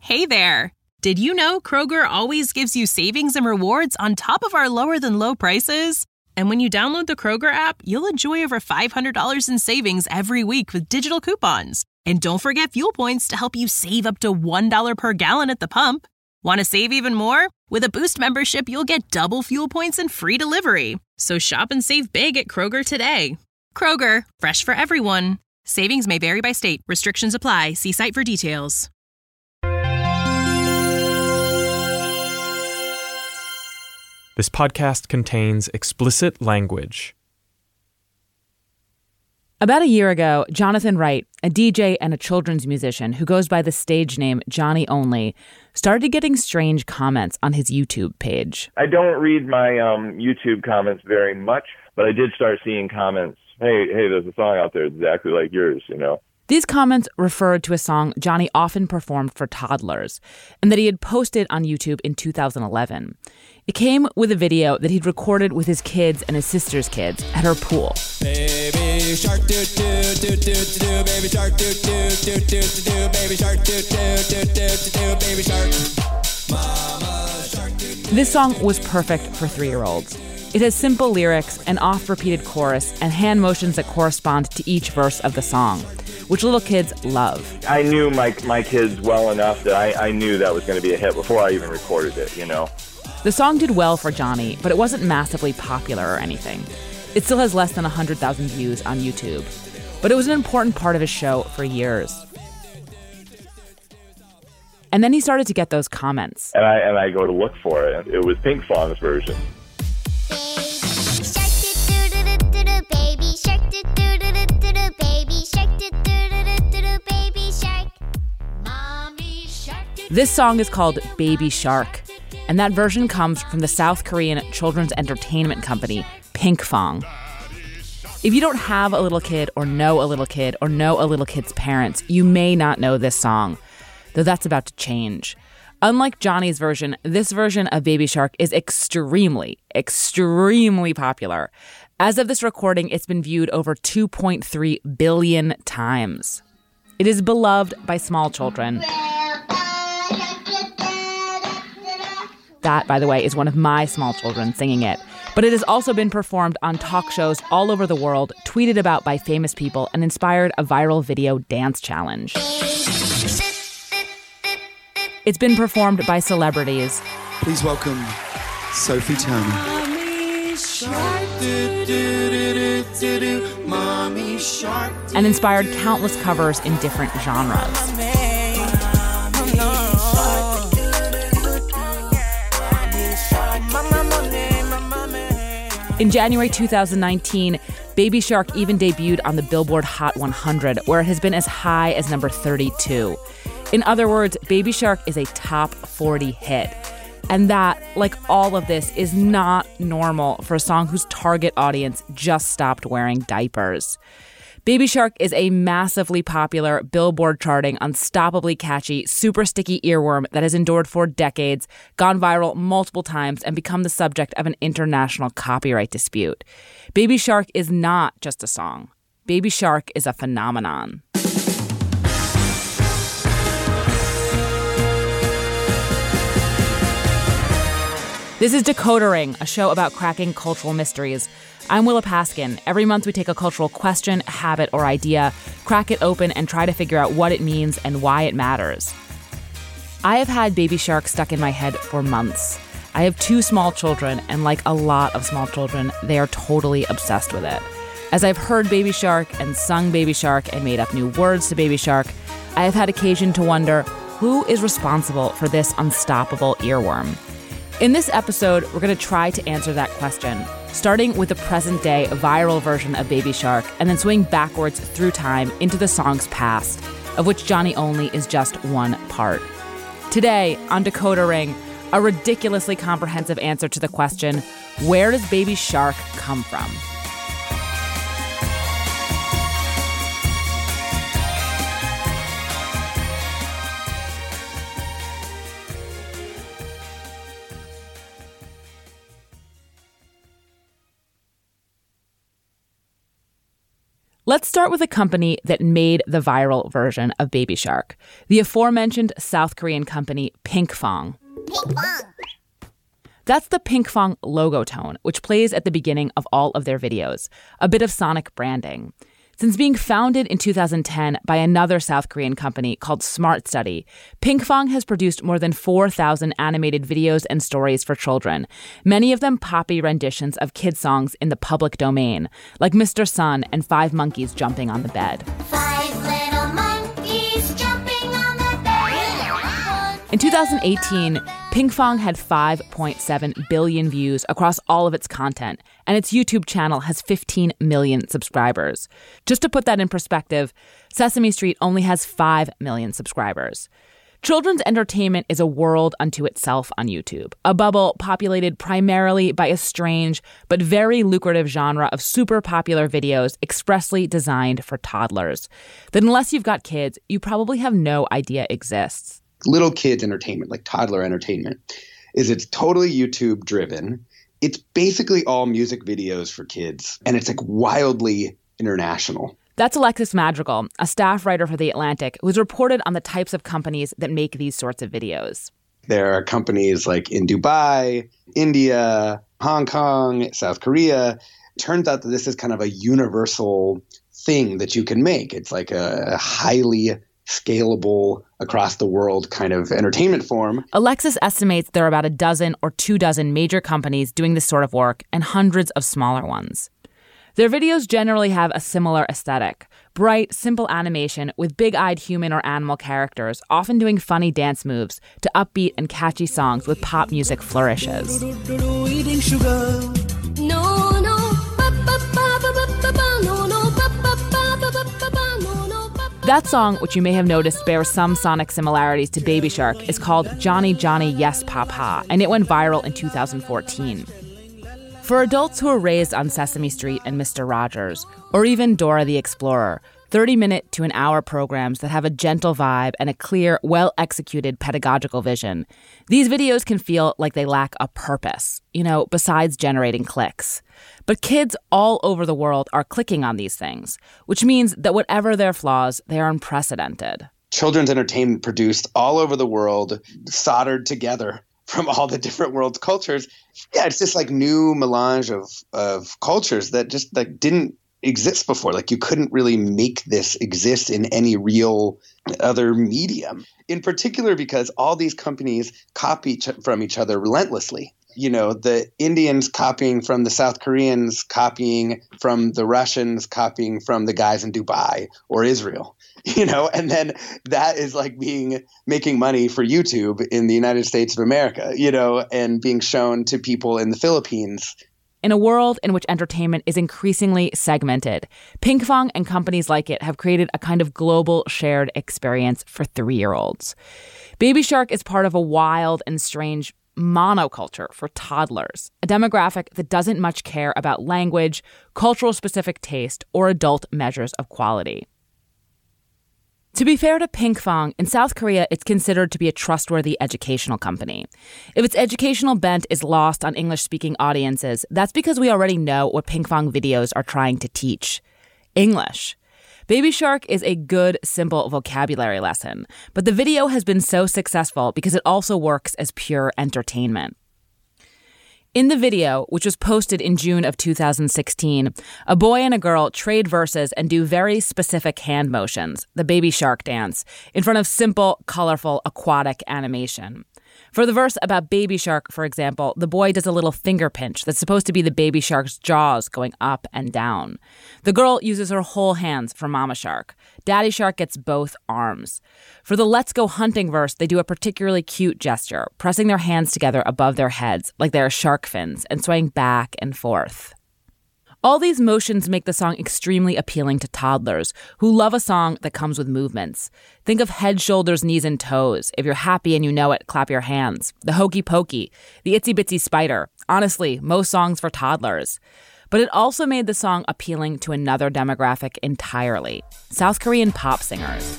Hey there! Did you know Kroger always gives you savings and rewards on top of our lower-than-low prices? And when you download the Kroger app, you'll enjoy over $500 in savings every week with digital coupons. And don't forget fuel points to help you save up to $1 per gallon at the pump. Want to save even more? With a Boost membership, you'll get double fuel points and free delivery. So shop and save big at Kroger today. Kroger, fresh for everyone. Savings may vary by state. Restrictions apply. See site for details. This podcast contains explicit language. About a year ago, Jonathan Wright, a DJ and a children's musician who goes by the stage name Johnny Only, started getting strange comments on his YouTube page. I don't read my YouTube comments very much, but I did start seeing comments. Hey, there's a song out there exactly like yours, you know. These comments referred to a song Johnny often performed for toddlers and that he had posted on YouTube in 2011. It came with a video that he'd recorded with his kids and his sister's kids at her pool. Baby shark doo doo doo doo doo, baby shark doo doo doo doo doo, baby shark doo doo doo doo doo, baby shark. Mama shark doo doo. This song was perfect for 3-year-olds. It has simple lyrics, an oft-repeated chorus, and hand motions that correspond to each verse of the song, which little kids love. I knew my kids well enough that I knew that was going to be a hit before I even recorded it, you know. The song did well for Johnny, but it wasn't massively popular or anything. It still has less than 100,000 views on YouTube. But it was an important part of his show for years. And then he started to get those comments. And I go to look for it. It was Pink Fong's version. This song is called Baby Shark, and that version comes from the South Korean children's entertainment company, Pink Fong. If you don't have a little kid or know a little kid or know a little kid's parents, you may not know this song, though that's about to change. Unlike Johnny's version, this version of Baby Shark is extremely, extremely popular. As of this recording, it's been viewed over 2.3 billion times. It is beloved by small children. That, by the way, is one of my small children singing it. But it has also been performed on talk shows all over the world, tweeted about by famous people, and inspired a viral video dance challenge. It's been performed by celebrities. Please welcome Sophie Turner. Mommy shark, do, do, do, do, do, Mommy shark, do, and inspired countless covers in different genres. In January 2019, Baby Shark even debuted on the Billboard Hot 100, where it has been as high as number 32. In other words, Baby Shark is a top 40 hit. And that, like all of this, is not normal for a song whose target audience just stopped wearing diapers. Baby Shark is a massively popular, Billboard charting, unstoppably catchy, super sticky earworm that has endured for decades, gone viral multiple times, and become the subject of an international copyright dispute. Baby Shark is not just a song. Baby Shark is a phenomenon. This is Decoder Ring, a show about cracking cultural mysteries. I'm Willa Paskin. Every month we take a cultural question, habit, or idea, crack it open, and try to figure out what it means and why it matters. I have had Baby Shark stuck in my head for months. I have 2 small children, and like a lot of small children, they are totally obsessed with it. As I've heard Baby Shark and sung Baby Shark and made up new words to Baby Shark, I have had occasion to wonder, who is responsible for this unstoppable earworm? In this episode, we're going to try to answer that question, starting with the present-day viral version of Baby Shark and then swing backwards through time into the song's past, of which Johnny Only is just one part. Today, on Decoder Ring, a ridiculously comprehensive answer to the question, where does Baby Shark come from? Let's start with a company that made the viral version of Baby Shark, the aforementioned South Korean company Pinkfong. Pinkfong. That's the Pinkfong logo tone, which plays at the beginning of all of their videos, a bit of sonic branding. Since being founded in 2010 by another South Korean company called Smart Study, Pinkfong has produced more than 4,000 animated videos and stories for children, many of them poppy renditions of kid songs in the public domain, like Mr. Sun and 5 Monkeys Jumping on the Bed. 5 little monkeys jumping on the bed. In 2018, Pinkfong had 5.7 billion views across all of its content, and its YouTube channel has 15 million subscribers. Just to put that in perspective, Sesame Street only has 5 million subscribers. Children's entertainment is a world unto itself on YouTube, a bubble populated primarily by a strange but very lucrative genre of super popular videos expressly designed for toddlers that unless you've got kids, you probably have no idea exists. Little kids entertainment, like toddler entertainment, it's totally YouTube driven. It's basically all music videos for kids, and it's like wildly international. That's Alexis Madrigal, a staff writer for The Atlantic, who's reported on the types of companies that make these sorts of videos. There are companies like in Dubai, India, Hong Kong, South Korea. It turns out that this is kind of a universal thing that you can make. It's like a highly scalable, across the world kind of entertainment form. Alexis estimates there are about a dozen or 24 major companies doing this sort of work and hundreds of smaller ones. Their videos generally have a similar aesthetic. Bright, simple animation with big-eyed human or animal characters, often doing funny dance moves to upbeat and catchy songs with pop music flourishes. Eating sugar. No, no. That song, which you may have noticed bears some sonic similarities to Baby Shark, is called Johnny Johnny Yes Papa, and it went viral in 2014. For adults who are raised on Sesame Street and Mr. Rogers, or even Dora the Explorer, 30-minute to an hour programs that have a gentle vibe and a clear, well-executed pedagogical vision, these videos can feel like they lack a purpose, besides generating clicks. But kids all over the world are clicking on these things, which means that whatever their flaws, they are unprecedented. Children's entertainment produced all over the world, soldered together from all the different world's cultures. Yeah, it's this like new melange of cultures that just like didn't exist before. Like you couldn't really make this exist in any real other medium. In particular because all these companies copy from each other relentlessly. The Indians copying from the South Koreans, copying from the Russians, copying from the guys in Dubai or Israel, and then that is like making money for YouTube in the United States of America, and being shown to people in the Philippines. In a world in which entertainment is increasingly segmented, Pinkfong and companies like it have created a kind of global shared experience for 3-year-olds. Baby Shark is part of a wild and strange monoculture for toddlers, a demographic that doesn't much care about language, cultural-specific taste, or adult measures of quality. To be fair to Pinkfong, in South Korea, it's considered to be a trustworthy educational company. If its educational bent is lost on English-speaking audiences, that's because we already know what Pinkfong videos are trying to teach: English. Baby Shark is a good, simple vocabulary lesson, but the video has been so successful because it also works as pure entertainment. In the video, which was posted in June of 2016, a boy and a girl trade verses and do very specific hand motions, the Baby Shark dance, in front of simple, colorful, aquatic animation. For the verse about Baby Shark, for example, the boy does a little finger pinch that's supposed to be the Baby Shark's jaws going up and down. The girl uses her whole hands for Mama Shark. Daddy Shark gets both arms. For the Let's Go Hunting verse, they do a particularly cute gesture, pressing their hands together above their heads like they are shark fins and swaying back and forth. All these motions make the song extremely appealing to toddlers who love a song that comes with movements. Think of head, shoulders, knees, and toes. If you're happy and you know it, clap your hands. The Hokey Pokey, the Itsy Bitsy Spider. Honestly, most songs for toddlers. But it also made the song appealing to another demographic entirely: South Korean pop singers.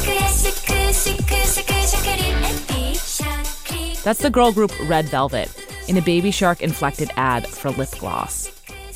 That's the girl group Red Velvet. in a Baby Shark-inflected ad for lip gloss.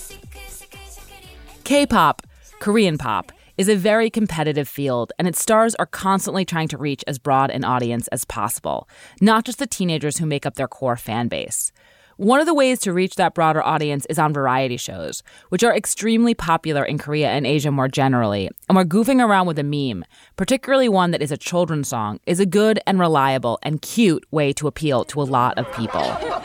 K-pop, Korean pop, is a very competitive field, and its stars are constantly trying to reach as broad an audience as possible, not just the teenagers who make up their core fan base. One of the ways to reach that broader audience is on variety shows, which are extremely popular in Korea and Asia more generally, and where goofing around with a meme, particularly one that is a children's song, is a good and reliable and cute way to appeal to a lot of people.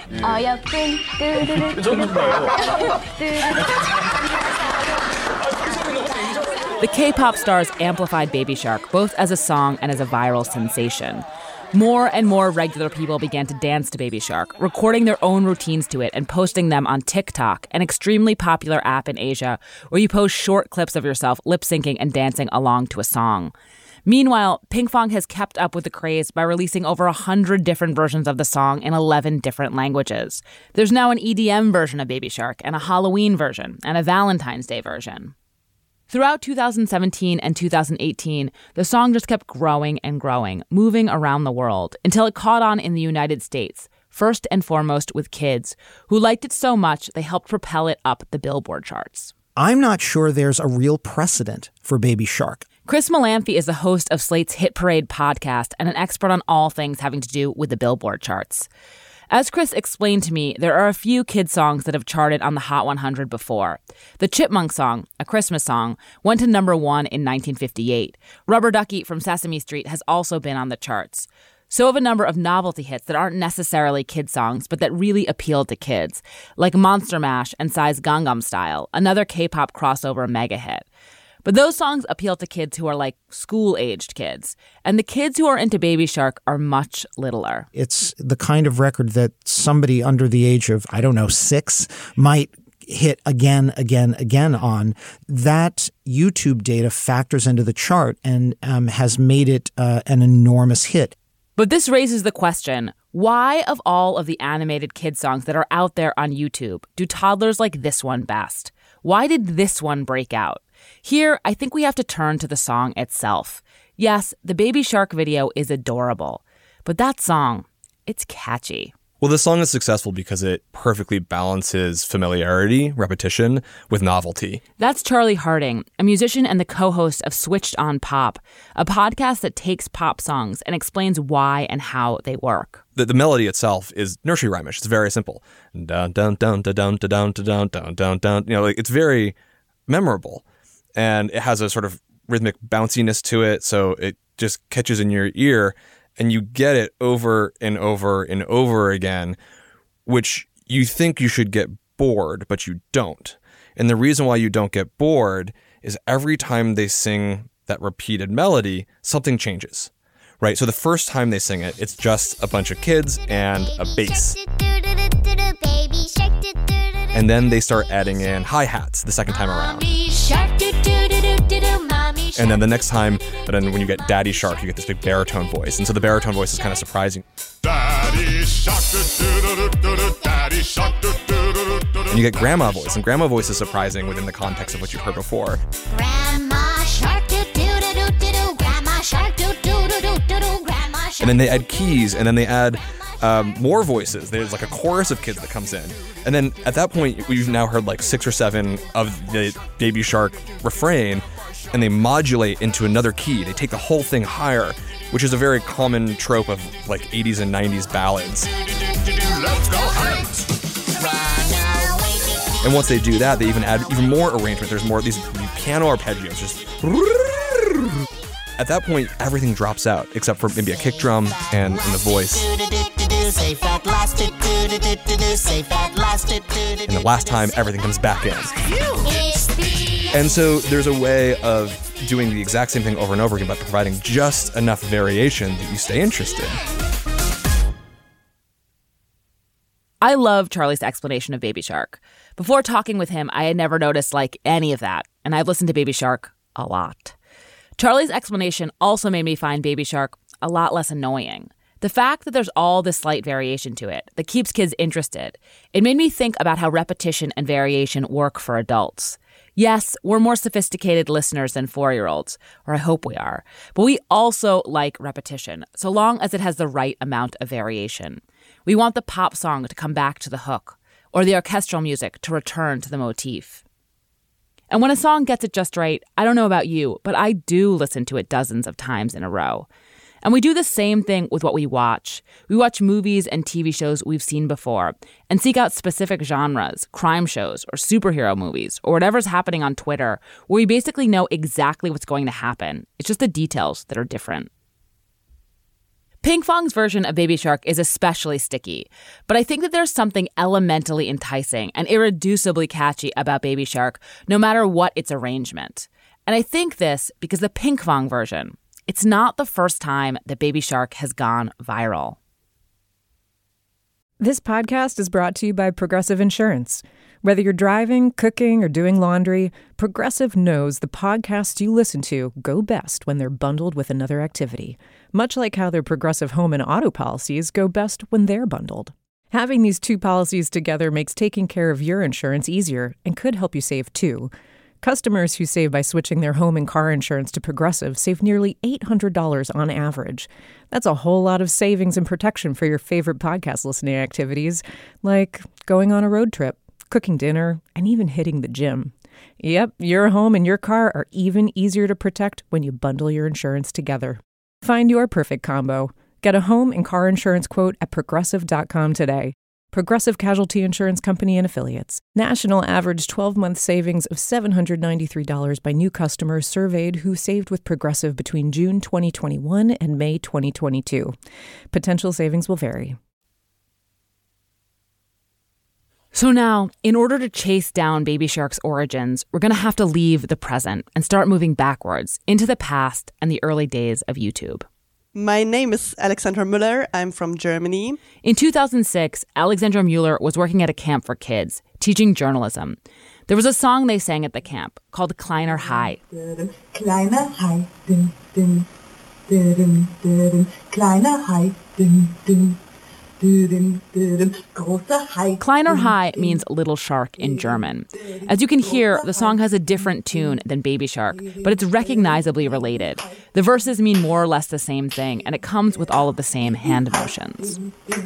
The K-pop stars amplified Baby Shark both as a song and as a viral sensation. More and more regular people began to dance to Baby Shark, recording their own routines to it and posting them on TikTok, an extremely popular app in Asia where you post short clips of yourself lip-syncing and dancing along to a song. Meanwhile, Pinkfong has kept up with the craze by releasing over 100 different versions of the song in 11 different languages. There's now an EDM version of Baby Shark and a Halloween version and a Valentine's Day version. Throughout 2017 and 2018, the song just kept growing and growing, moving around the world, until it caught on in the United States, first and foremost with kids, who liked it so much they helped propel it up the Billboard charts. I'm not sure there's a real precedent for Baby Shark. Chris Malamphy is the host of Slate's Hit Parade podcast and an expert on all things having to do with the Billboard charts. As Chris explained to me, there are a few kid songs that have charted on the Hot 100 before. The Chipmunk song, A Christmas Song, went to number 1 in 1958. Rubber Ducky from Sesame Street has also been on the charts. So have a number of novelty hits that aren't necessarily kid songs, but that really appeal to kids, like Monster Mash and Psy's Gangnam Style, another K-pop crossover mega hit. But those songs appeal to kids who are like school-aged kids. And the kids who are into Baby Shark are much littler. It's the kind of record that somebody under the age of, 6 might hit again on. That YouTube data factors into the chart and has made it an enormous hit. But this raises the question, why of all of the animated kid songs that are out there on YouTube do toddlers like this one best? Why did this one break out? Here, I think we have to turn to the song itself. Yes, the Baby Shark video is adorable, but that song, it's catchy. Well, this song is successful because it perfectly balances familiarity, repetition, with novelty. That's Charlie Harding, a musician and the co-host of Switched on Pop, a podcast that takes pop songs and explains why and how they work. The melody itself is nursery rhymish. It's very simple. Down, down, down, down, down, down, down, down, down, down. It's very memorable. And it has a sort of rhythmic bounciness to it, so it just catches in your ear, and you get it over and over and over again, which you think you should get bored, but you don't. And the reason why you don't get bored is every time they sing that repeated melody, something changes, right? So the first time they sing it, it's just a bunch of kids and a bass. And then they start adding in hi-hats the second time around. And then the next time, when you get Daddy Shark, you get this big baritone voice. And so the baritone voice is kind of surprising. Daddy Shark, Daddy Shark, and you get Grandma voice. And Grandma voice is surprising within the context of what you've heard before. Grandma Shark, Grandma Shark, Grandma Shark. And then they add keys, and then they add more voices. There's like a chorus of kids that comes in. And then at that point, we've now heard like 6 or 7 of the Baby Shark refrain, and they modulate into another key. They take the whole thing higher, which is a very common trope of like 80s and 90s ballads. And once they do that, they even add even more arrangement. There's more of these piano arpeggios. Just at that point, everything drops out except for maybe a kick drum and the voice. And the last time, everything comes back in. And so there's a way of doing the exact same thing over and over again, but providing just enough variation that you stay interested. I love Charlie's explanation of Baby Shark. Before talking with him, I had never noticed any of that, and I've listened to Baby Shark a lot. Charlie's explanation also made me find Baby Shark a lot less annoying. The fact that there's all this slight variation to it that keeps kids interested, it made me think about how repetition and variation work for adults. Yes, we're more sophisticated listeners than 4-year-olds, or I hope we are, but we also like repetition, so long as it has the right amount of variation. We want the pop song to come back to the hook, or the orchestral music to return to the motif. And when a song gets it just right, I don't know about you, but I do listen to it dozens of times in a row. And we do the same thing with what we watch. We watch movies and TV shows we've seen before and seek out specific genres, crime shows or superhero movies or whatever's happening on Twitter, where we basically know exactly what's going to happen. It's just the details that are different. Pinkfong's version of Baby Shark is especially sticky, but I think that there's something elementally enticing and irreducibly catchy about Baby Shark, no matter what its arrangement. And I think this because the Pinkfong version, it's not the first time that Baby Shark has gone viral. This podcast is brought to you by Progressive Insurance. Whether you're driving, cooking, or doing laundry, Progressive knows the podcasts you listen to go best when they're bundled with another activity, much like how their Progressive home and auto policies go best when they're bundled. Having these two policies together makes taking care of your insurance easier and could help you save too. Customers who save by switching their home and car insurance to Progressive save nearly $800 on average. That's a whole lot of savings and protection for your favorite podcast listening activities, like going on a road trip, cooking dinner, and even hitting the gym. Yep, your home and your car are even easier to protect when you bundle your insurance together. Find your perfect combo. Get a home and car insurance quote at Progressive.com today. Progressive Casualty Insurance Company and Affiliates. National average 12-month savings of $793 by new customers surveyed who saved with Progressive between June 2021 and May 2022. Potential savings will vary. So now, in order to chase down Baby Shark's origins, we're going to have to leave the present and start moving backwards into the past and the early days of YouTube. My name is Alexandra Müller. I'm from Germany. In 2006, Alexandra Müller was working at a camp for kids, teaching journalism. There was a song they sang at the camp called Kleiner Hai. Kleiner Hai, dim, dim, dim, dim, Kleiner Hai, dim, dim. Kleiner Hai means little shark in German. As you can hear, the song has a different tune than Baby Shark, but it's recognizably related. The verses mean more or less the same thing, and it comes with all of the same hand motions.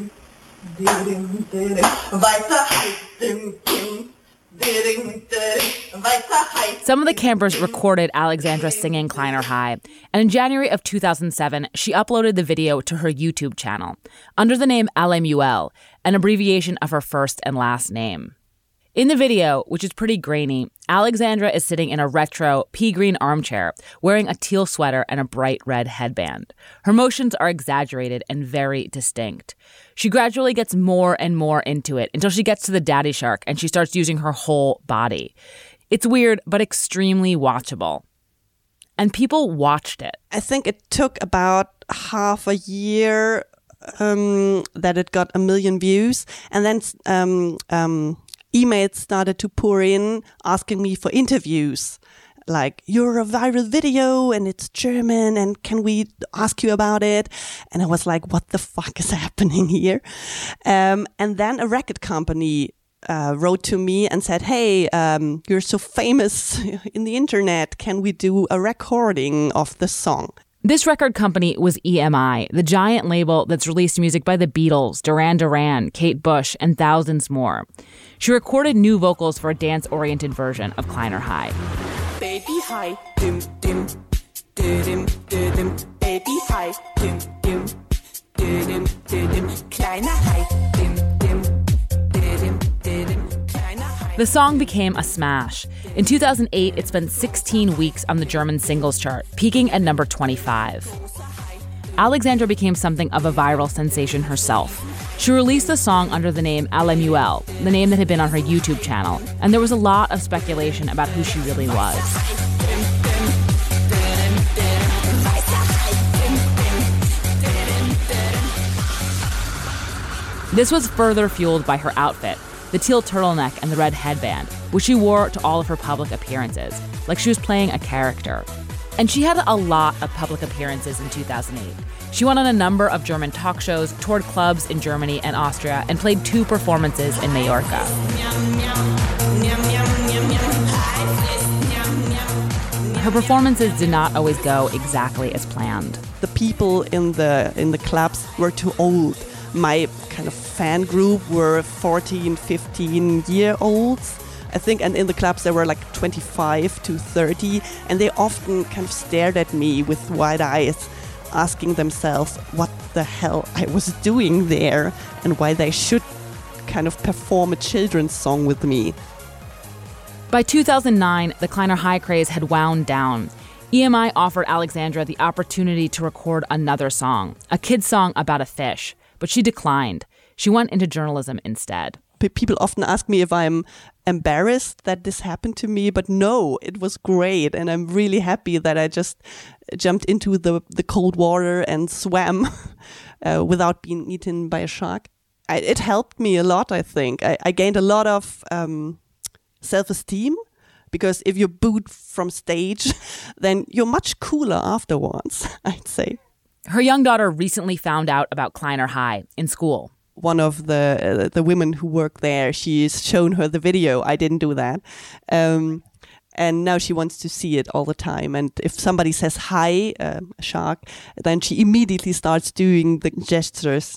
Some of the campers recorded Alexandra singing Kleiner Hai, and in January of 2007, she uploaded the video to her YouTube channel under the name Alemuel, an abbreviation of her first and last name. In the video, which is pretty grainy, Alexandra is sitting in a retro pea-green armchair, wearing a teal sweater and a bright red headband. Her motions are exaggerated and very distinct. She gradually gets more and more into it until she gets to the daddy shark and she starts using her whole body. It's weird, but extremely watchable. And people watched it. I think it took about half a year that it got 1 million views. And then emails started to pour in asking me for interviews. Like, you're a viral video and it's German and can we ask you about it? And I was like, what the fuck is happening here? And then a record company wrote to me and said, hey, you're so famous in the internet. Can we do a recording of the song? This record company was EMI, the giant label that's released music by the Beatles, Duran Duran, Kate Bush, and thousands more. She recorded new vocals for a dance-oriented version of Kleiner Hai. Baby Hai, dim, dim, dim, dim, Baby Hai, dim, dim, dim, dim, Kleiner Hai, dim, dim, dim, dim, Kleiner Hai. The song became a smash. In 2008, it spent 16 weeks on the German singles chart, peaking at number 25. Alexandra became something of a viral sensation herself. She released the song under the name Alemuel, the name that had been on her YouTube channel, and there was a lot of speculation about who she really was. This was further fueled by her outfit, the teal turtleneck and the red headband, which she wore to all of her public appearances, like she was playing a character. And she had a lot of public appearances in 2008. She went on a number of German talk shows, toured clubs in Germany and Austria, and played 2 performances in Mallorca. Her performances did not always go exactly as planned. The people in the clubs were too old my kind of fan group were 14, 15-year-olds, I think, and in the clubs there were like 25 to 30, and they often kind of stared at me with wide eyes, asking themselves what the hell I was doing there and why they should kind of perform a children's song with me. By 2009, the Kleiner Hai craze had wound down. EMI offered Alexandra the opportunity to record another song, a kid's song about a fish, but she declined. She went into journalism instead. People often ask me if I'm embarrassed that this happened to me, but no, it was great. And I'm really happy that I just jumped into the cold water and swam without being eaten by a shark. It helped me a lot, I think. I gained a lot of self-esteem, because if you're booed from stage, then you're much cooler afterwards, I'd say. Her young daughter recently found out about Kleiner Hai in school. One of the women who work there, she's shown her the video. I didn't do that. And now she wants to see it all the time. And if somebody says hi, a shark, then she immediately starts doing the gestures.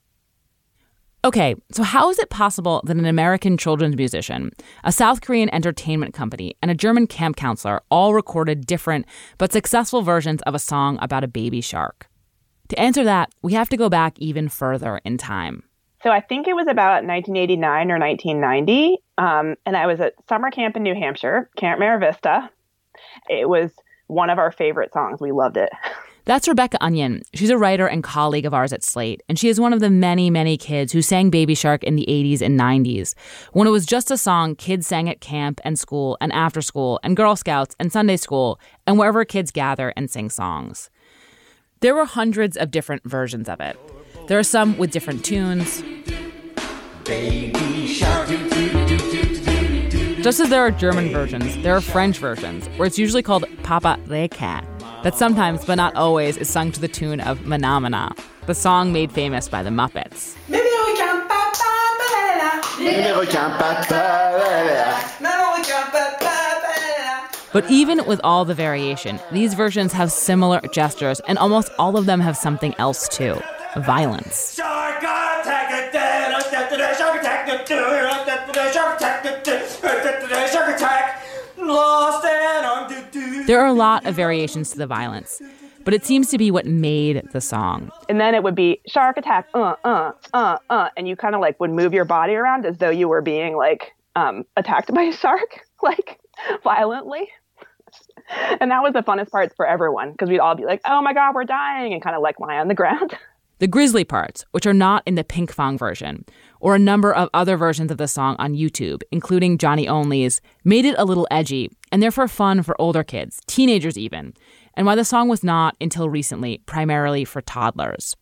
Okay, so how is it possible that an American children's musician, a South Korean entertainment company, and a German camp counselor all recorded different but successful versions of a song about a baby shark? To answer that, we have to go back even further in time. So I think it was about 1989 or 1990, and I was at summer camp in New Hampshire, Camp Mara Vista. It was one of our favorite songs. We loved it. That's Rebecca Onion. She's a writer and colleague of ours at Slate, and she is one of the many, many kids who sang Baby Shark in the 80s and 90s, when it was just a song kids sang at camp and school and after school and Girl Scouts and Sunday school and wherever kids gather and sing songs. There were hundreds of different versions of it. There are some with different tunes. Baby Shark. Just as there are German versions, there are French versions, where it's usually called Papa Recat, that sometimes, but not always, is sung to the tune of Manamana, the song made famous by the Muppets. But even with all the variation, these versions have similar gestures, and almost all of them have something else too: violence. Shark attack! Shark attack! Shark attack! Lost and armed. There are a lot of variations to the violence, but it seems to be what made the song. And then it would be shark attack, and you kind of like would move your body around as though you were being like attacked by a shark, like violently. And that was the funnest parts for everyone, because we'd all be like, oh my God, we're dying, and kind of like lie on the ground. The grisly parts, which are not in the Pinkfong version, or a number of other versions of the song on YouTube, including Johnny Only's, made it a little edgy, and therefore fun for older kids, teenagers even, and why the song was not, until recently, primarily for toddlers.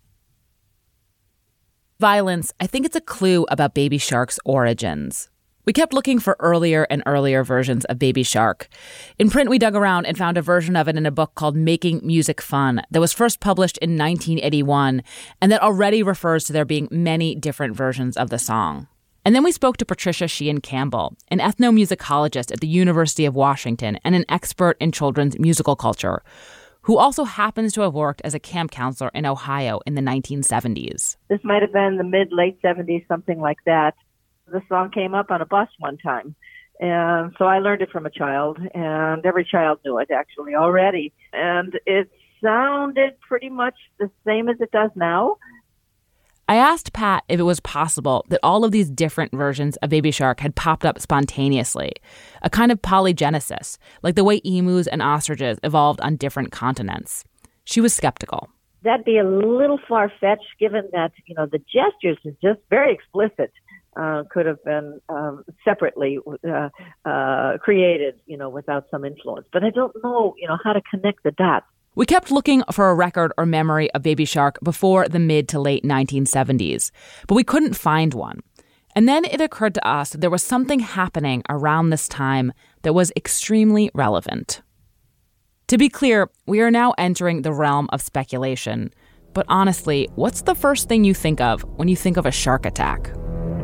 Violence, I think it's a clue about Baby Shark's origins. We kept looking for earlier and earlier versions of Baby Shark. In print, we dug around and found a version of it in a book called Making Music Fun that was first published in 1981 and that already refers to there being many different versions of the song. And then we spoke to Patricia Sheehan Campbell, an ethnomusicologist at the University of Washington and an expert in children's musical culture, who also happens to have worked as a camp counselor in Ohio in the 1970s. This might have been the mid-late 70s, something like that. The song came up on a bus one time, and so I learned it from a child, and every child knew it actually already, and it sounded pretty much the same as it does now. I asked Pat if it was possible that all of these different versions of Baby Shark had popped up spontaneously, a kind of polygenesis, like the way emus and ostriches evolved on different continents. She was skeptical. That'd be a little far-fetched, given that, the gestures are just very explicit. Could have been separately created, without some influence. But I don't know, how to connect the dots. We kept looking for a record or memory of Baby Shark before the mid to late 1970s, but we couldn't find one. And then it occurred to us that there was something happening around this time that was extremely relevant. To be clear, we are now entering the realm of speculation. But honestly, what's the first thing you think of when you think of a shark attack?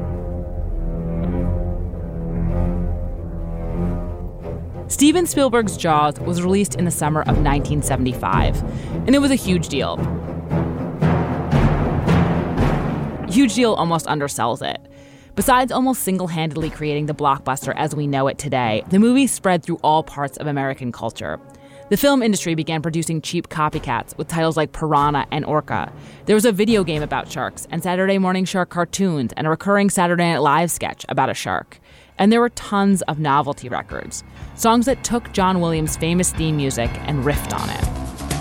Steven Spielberg's Jaws was released in the summer of 1975, and it was a huge deal. Huge Deal almost undersells it. Besides almost single-handedly creating the blockbuster as we know it today, the movie spread through all parts of American culture. The film industry began producing cheap copycats with titles like Piranha and Orca. There was a video game about sharks and Saturday morning shark cartoons and a recurring Saturday Night Live sketch about a shark. And there were tons of novelty records, songs that took John Williams' famous theme music and riffed on it.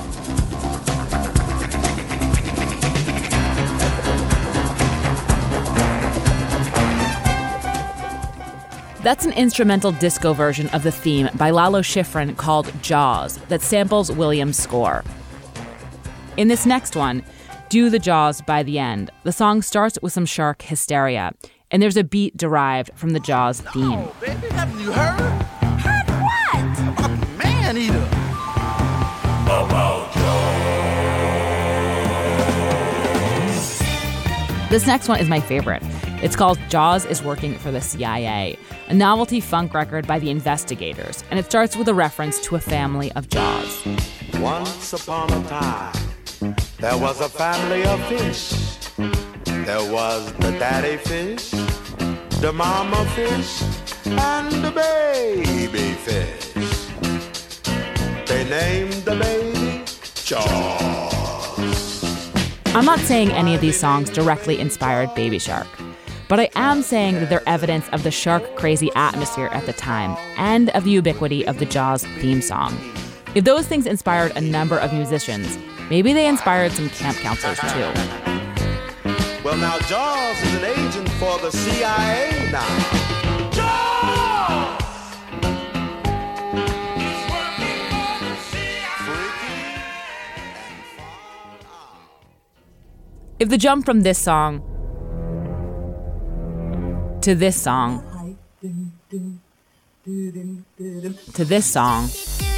That's an instrumental disco version of the theme by Lalo Schifrin called Jaws that samples Williams' score. In this next one, Do the Jaws by the End, the song starts with some shark hysteria, and there's a beat derived from the Jaws theme. Oh, baby, haven't you heard? Heard what? About the man-eater. About Jaws. This next one is my favorite. It's called Jaws is Working for the CIA, a novelty funk record by the Investigators, and it starts with a reference to a family of Jaws. Once upon a time, there was a family of fish. There was the daddy fish, the mama fish, and the baby fish. They named the baby Jaws. I'm not saying any of these songs directly inspired Baby Shark, but I am saying that they're evidence of the shark-crazy atmosphere at the time and of the ubiquity of the Jaws theme song. If those things inspired a number of musicians, maybe they inspired some camp counselors too. Well, now Jaws is an agent for the CIA now. Jaws! If the jump from this song to this song to this song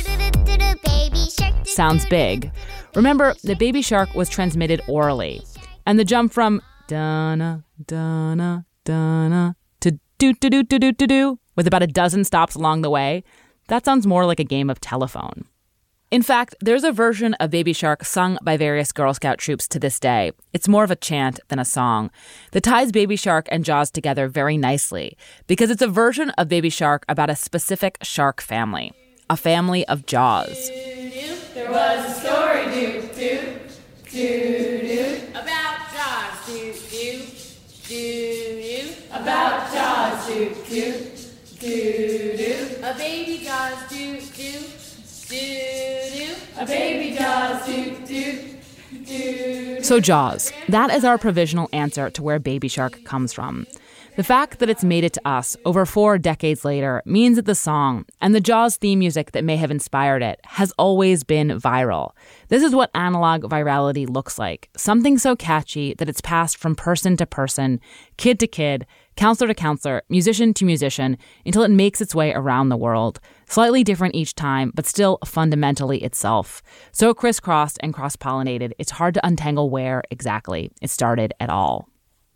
sounds big, remember that Baby Shark was transmitted orally, and the jump from dana dana dana to do do do do do do do with about a dozen stops along the way, that sounds more like a game of telephone. In fact, there's a version of Baby Shark sung by various Girl Scout troops to this day. It's more of a chant than a song that ties Baby Shark and Jaws together very nicely because it's a version of Baby Shark about a specific shark family, a family of Jaws. There was a story, about Jaws, about Jaws, a baby Jaws, a baby Jaws, So Jaws, that is our provisional answer to where Baby Shark comes from. The fact that it's made it to us over 4 decades later means that the song and the Jaws theme music that may have inspired it has always been viral. This is what analog virality looks like. Something so catchy that it's passed from person to person, kid to kid, counselor to counselor, musician to musician, until it makes its way around the world. Slightly different each time, but still fundamentally itself. So crisscrossed and cross-pollinated, it's hard to untangle where exactly it started at all.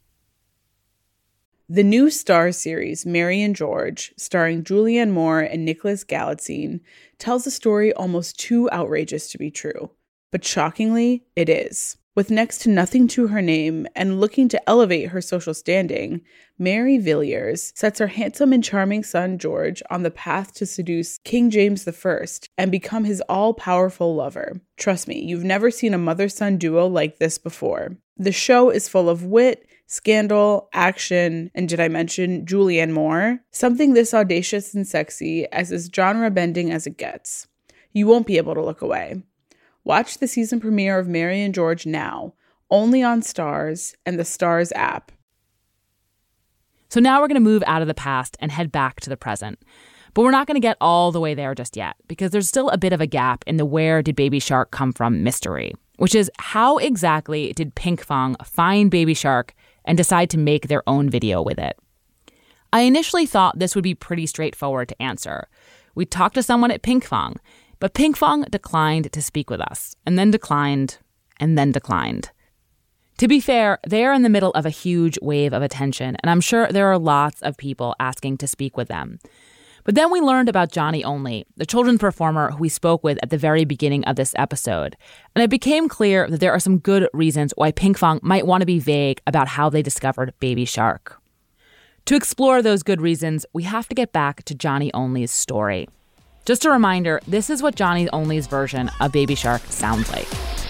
The new Starz series, Mary and George, starring Julianne Moore and Nicholas Galitzine, tells a story almost too outrageous to be true. But shockingly, it is. With next to nothing to her name and looking to elevate her social standing, Mary Villiers sets her handsome and charming son George on the path to seduce King James I and become his all-powerful lover. Trust me, you've never seen a mother-son duo like this before. The show is full of wit, scandal, action, and did I mention Julianne Moore? Something this audacious and sexy as is genre-bending as it gets. You won't be able to look away. Watch the season premiere of Mary and George now, only on Starz and the Starz app. So now we're going to move out of the past and head back to the present. But we're not going to get all the way there just yet, because there's still a bit of a gap in the where did Baby Shark come from mystery, which is how exactly did Pinkfong find Baby Shark and decide to make their own video with it? I initially thought this would be pretty straightforward to answer. We talked to someone at Pinkfong, but Pinkfong declined to speak with us, and then declined, and then declined. To be fair, they are in the middle of a huge wave of attention, and I'm sure there are lots of people asking to speak with them. But then we learned about Johnny Only, the children's performer who we spoke with at the very beginning of this episode. And it became clear that there are some good reasons why Pinkfong might want to be vague about how they discovered Baby Shark. To explore those good reasons, we have to get back to Johnny Only's story. Just a reminder, this is what Johnny Only's version of Baby Shark sounds like.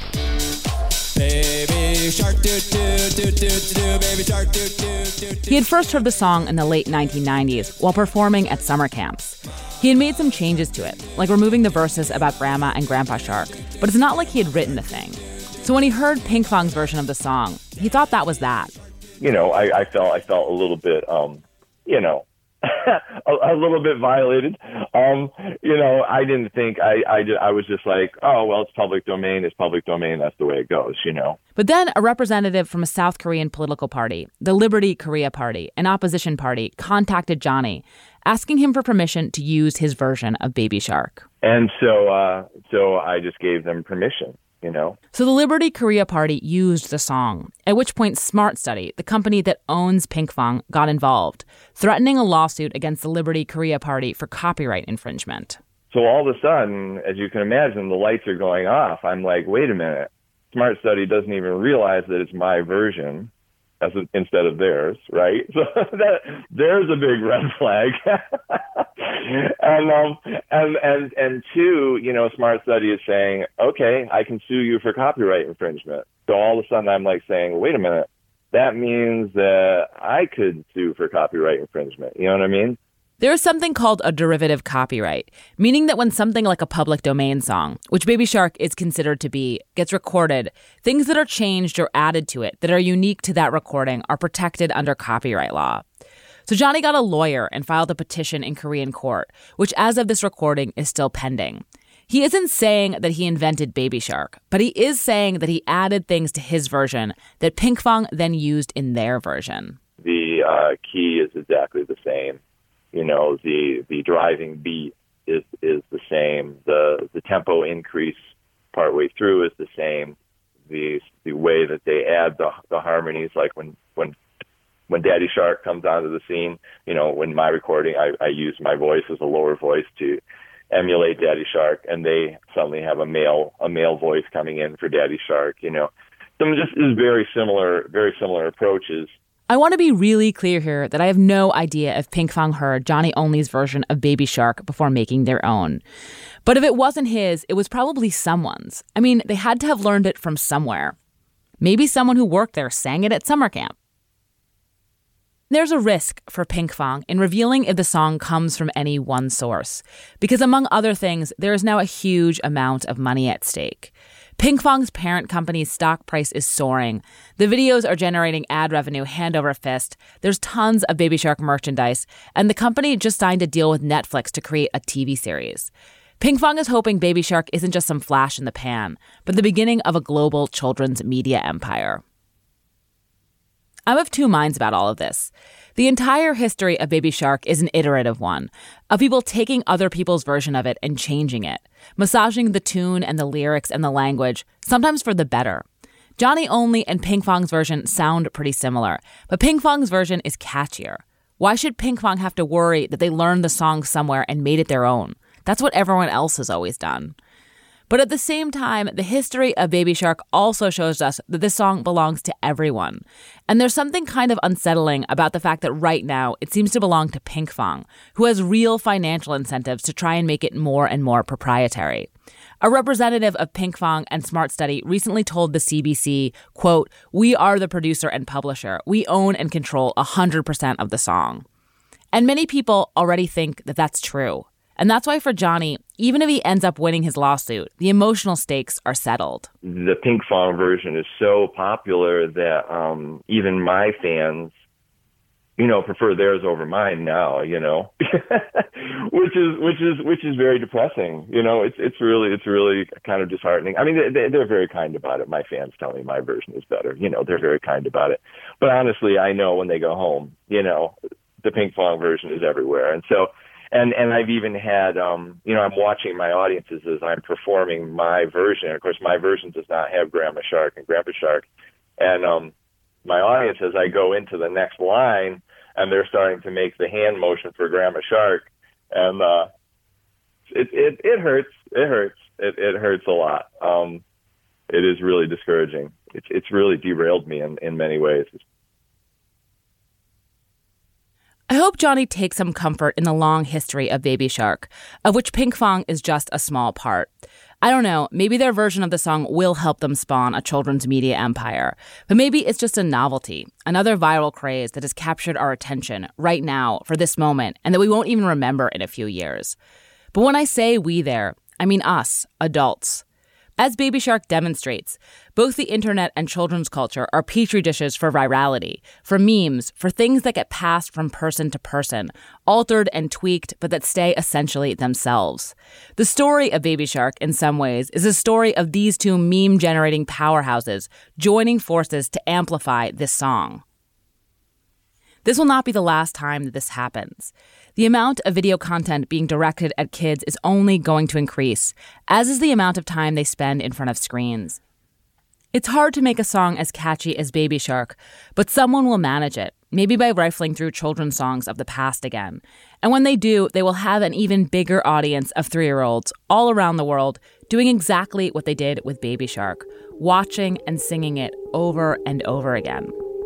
Baby shark, doo doo doo doo doo, baby shark, doo doo doo doo. He had first heard the song in the late 1990s while performing at summer camps. He had made some changes to it, like removing the verses about Grandma and Grandpa Shark, but it's not like he had written the thing. So when he heard Pinkfong's version of the song, he thought that was that. I felt a little bit, a little bit violated. I didn't think, I was just like, oh, well, it's public domain. That's the way it goes, But then a representative from a South Korean political party, the Liberty Korea Party, an opposition party, contacted Johnny, asking him for permission to use his version of Baby Shark. And so I just gave them permission. So the Liberty Korea Party used the song, at which point Smart Study, the company that owns Pinkfong, got involved, threatening a lawsuit against the Liberty Korea Party for copyright infringement. So all of a sudden, as you can imagine, the lights are going off. I'm like, wait a minute. Smart Study doesn't even realize that it's my version instead of theirs, right? So there's a big red flag. And two, Smart Study is saying, okay, I can sue you for copyright infringement. So all of a sudden I'm like saying, wait a minute, that means that I could sue for copyright infringement. You know what I mean? There is something called a derivative copyright, meaning that when something like a public domain song, which Baby Shark is considered to be, gets recorded, things that are changed or added to it that are unique to that recording are protected under copyright law. So Johnny got a lawyer and filed a petition in Korean court, which as of this recording is still pending. He isn't saying that he invented Baby Shark, but he is saying that he added things to his version that Pinkfong then used in their version. The key is exactly the same. The driving beat is the same. The tempo increase partway through is the same. The way that they add the harmonies, like when Daddy Shark comes onto the scene, when my recording, I use my voice as a lower voice to emulate Daddy Shark, and they suddenly have a male voice coming in for Daddy Shark. Some just is very similar approaches. I want to be really clear here that I have no idea if Pinkfong heard Johnny Only's version of Baby Shark before making their own. But if it wasn't his, it was probably someone's. I mean, they had to have learned it from somewhere. Maybe someone who worked there sang it at summer camp. There's a risk for Pinkfong in revealing if the song comes from any one source, because among other things, there is now a huge amount of money at stake. Pinkfong's parent company's stock price is soaring. The videos are generating ad revenue hand over fist. There's tons of Baby Shark merchandise, and the company just signed a deal with Netflix to create a TV series. Pinkfong is hoping Baby Shark isn't just some flash in the pan, but the beginning of a global children's media empire. I'm of two minds about all of this. The entire history of Baby Shark is an iterative one, of people taking other people's version of it and changing it, massaging the tune and the lyrics and the language, sometimes for the better. Johnny Only and Pinkfong's version sound pretty similar, but Pinkfong's version is catchier. Why should Pinkfong have to worry that they learned the song somewhere and made it their own? That's what everyone else has always done. But at the same time, the history of Baby Shark also shows us that this song belongs to everyone. And there's something kind of unsettling about the fact that right now it seems to belong to Pinkfong, who has real financial incentives to try and make it more and more proprietary. A representative of Pinkfong and Smart Study recently told the CBC, quote, "We are the producer and publisher. We own and control 100% of the song." And many people already think that that's true. And that's why for Johnny, even if he ends up winning his lawsuit, the emotional stakes are settled. The Pinkfong version is so popular that even my fans, prefer theirs over mine now, which is very depressing. It's really kind of disheartening. I mean, they're very kind about it. My fans tell me my version is better. They're very kind about it. But honestly, I know when they go home, the Pinkfong version is everywhere. And so, and I've even had, I'm watching my audiences as I'm performing my version. Of course, my version does not have Grandma Shark and Grandpa Shark. And my audience, as I go into the next line, and they're starting to make the hand motion for Grandma Shark, And it hurts. It hurts. It hurts a lot. It is really discouraging. It's really derailed me in many ways. I hope Johnny takes some comfort in the long history of Baby Shark, of which Pinkfong is just a small part. I don't know, maybe their version of the song will help them spawn a children's media empire. But maybe it's just a novelty, another viral craze that has captured our attention right now for this moment and that we won't even remember in a few years. But when I say we there, I mean us, adults. As Baby Shark demonstrates, both the internet and children's culture are petri dishes for virality, for memes, for things that get passed from person to person, altered and tweaked, but that stay essentially themselves. The story of Baby Shark, in some ways, is a story of these two meme-generating powerhouses joining forces to amplify this song. This will not be the last time that this happens. The amount of video content being directed at kids is only going to increase, as is the amount of time they spend in front of screens. It's hard to make a song as catchy as Baby Shark, but someone will manage it, maybe by rifling through children's songs of the past again. And when they do, they will have an even bigger audience of 3-year-olds all around the world doing exactly what they did with Baby Shark, watching and singing it over and over again.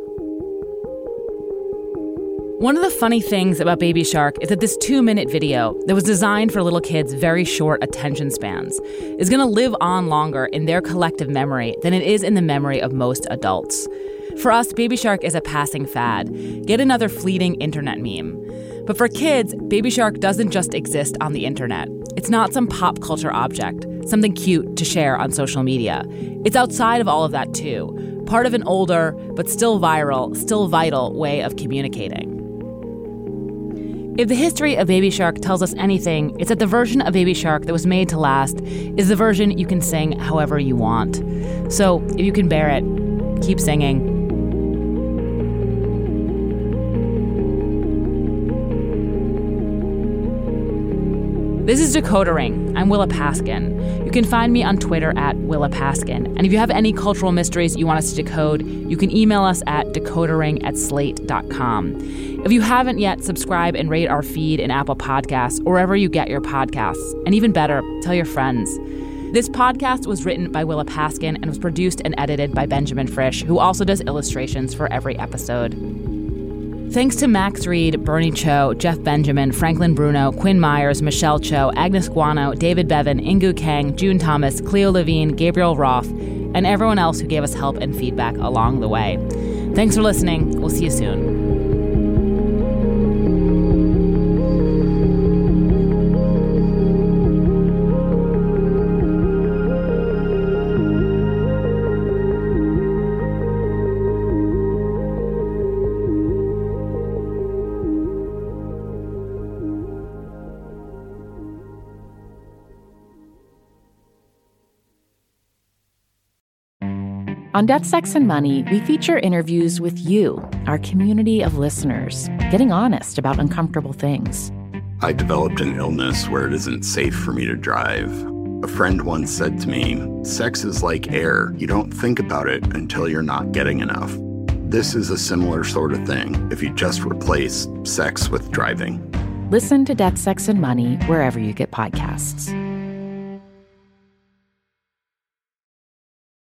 One of the funny things about Baby Shark is that this 2-minute video that was designed for little kids' very short attention spans is going to live on longer in their collective memory than it is in the memory of most adults. For us, Baby Shark is a passing fad, yet another fleeting internet meme. But for kids, Baby Shark doesn't just exist on the internet. It's not some pop culture object, something cute to share on social media. It's outside of all of that too, part of an older, but still viral, still vital way of communicating. If the history of Baby Shark tells us anything, it's that the version of Baby Shark that was made to last is the version you can sing however you want. So, if you can bear it, keep singing. This is Decoder Ring. I'm Willa Paskin. You can find me on Twitter at Willa Paskin. And if you have any cultural mysteries you want us to decode, you can email us at decodering@slate.com. If you haven't yet, subscribe and rate our feed in Apple Podcasts or wherever you get your podcasts. And even better, tell your friends. This podcast was written by Willa Paskin and was produced and edited by Benjamin Frisch, who also does illustrations for every episode. Thanks to Max Reed, Bernie Cho, Jeff Benjamin, Franklin Bruno, Quinn Myers, Michelle Cho, Agnes Guano, David Bevan, Ingu Kang, June Thomas, Cleo Levine, Gabriel Roth, and everyone else who gave us help and feedback along the way. Thanks for listening. We'll see you soon. On Death, Sex, and Money, we feature interviews with you, our community of listeners, getting honest about uncomfortable things. I developed an illness where it isn't safe for me to drive. A friend once said to me, sex is like air. You don't think about it until you're not getting enough. This is a similar sort of thing if you just replace sex with driving. Listen to Death, Sex, and Money wherever you get podcasts.